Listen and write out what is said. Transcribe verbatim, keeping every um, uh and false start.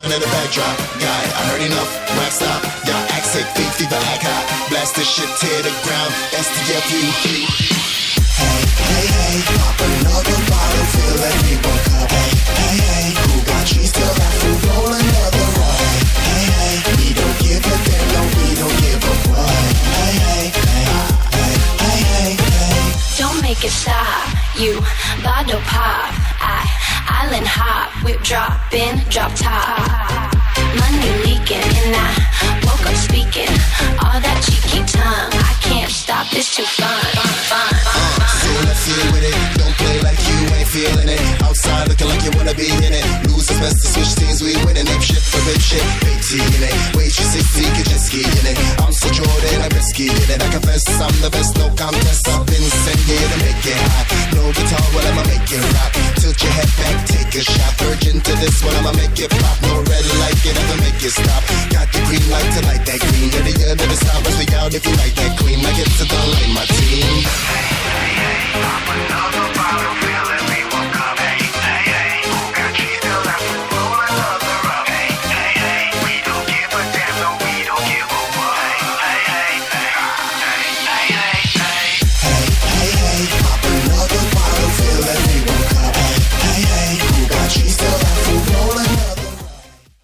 in the backdrop. Guy, I heard enough, rap stop. Y'all act sick, feet, fever, act hot. Blast this shit, tear the ground. S T F U. Hey, hey, hey, pop another bottle, fill everyone cup. Hey, hey, hey, who got cheese till that food, roll another one. Hey, hey, we don't give a damn, no, we don't give a what. Hey, hey, hey, hey, hey, hey, hey. Don't make it stop, you bottle pop. I island hop, whip dropping, drop top. Money leaking, and I woke up speaking all that cheeky tongue. I can't stop, this too fun, fun, fun. Uh, so let's feel with it. Don't play like you ain't feeling it. Outside looking like you wanna be in it. Lose is best to switch teams, we winning. Ape shit for rip shit, big T in it. Waitress sixty, get jet ski in it. I'm so Jordan, I'm risky in it. I confess I'm the best, no contest. I've been sent here to make it hot. No guitar, well I'ma make it rock. Tilt your head back, take a shot. Virgin to this one, I'ma make it pop. No red light, can never make it stop. Got the green light to light that green. To the end of the stop, we out if you like that queen. Like it's to the light, my